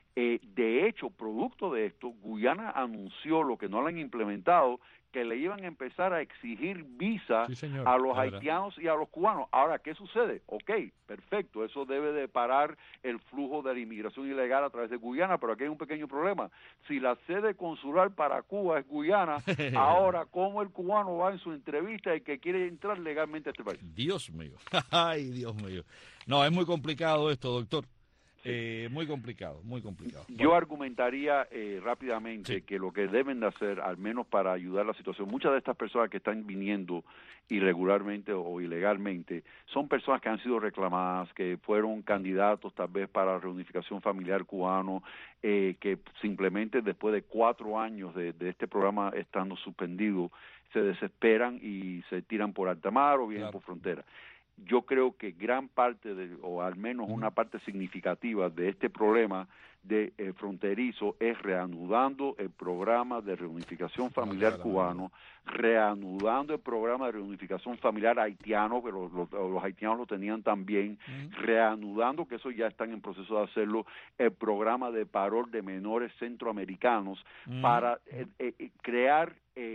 De hecho, producto de esto, Guyana anunció, lo que no lo han implementado, que le iban a empezar a exigir visa a los haitianos y a los cubanos. Ahora, ¿qué sucede? Ok, perfecto, eso debe de parar el flujo de la inmigración ilegal a través de Guyana, pero aquí hay un pequeño problema. Si la sede consular para Cuba es Guyana, ahora, ¿cómo el cubano va en su entrevista y que quiere entrar legalmente a este país? Dios mío, ay, Dios mío. No, es muy complicado esto, doctor. Muy complicado. Yo argumentaría rápidamente que lo que deben de hacer, al menos para ayudar la situación, muchas de estas personas que están viniendo irregularmente o ilegalmente, son personas que han sido reclamadas, que fueron candidatos tal vez para la reunificación familiar cubano, que simplemente después de 4 años de este programa estando suspendido, se desesperan y se tiran por alta mar o vienen por frontera. Yo creo que gran parte, o al menos una parte significativa de este problema de fronterizo es reanudando el programa de reunificación familiar cubano, reanudando el programa de reunificación familiar haitiano, que los haitianos lo tenían también, reanudando, que eso ya están en proceso de hacerlo, el programa de parol de menores centroamericanos para crear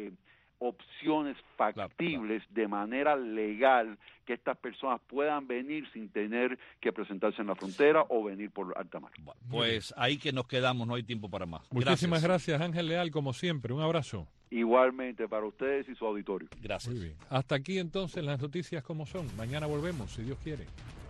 opciones factibles de manera legal, que estas personas puedan venir sin tener que presentarse en la frontera o venir por alta mar. Pues ahí que nos quedamos, no hay tiempo para más. Muchísimas gracias, Ángel Leal, como siempre. Un abrazo. Igualmente para ustedes y su auditorio. Gracias. Muy bien. Hasta aquí entonces las noticias como son. Mañana volvemos, si Dios quiere.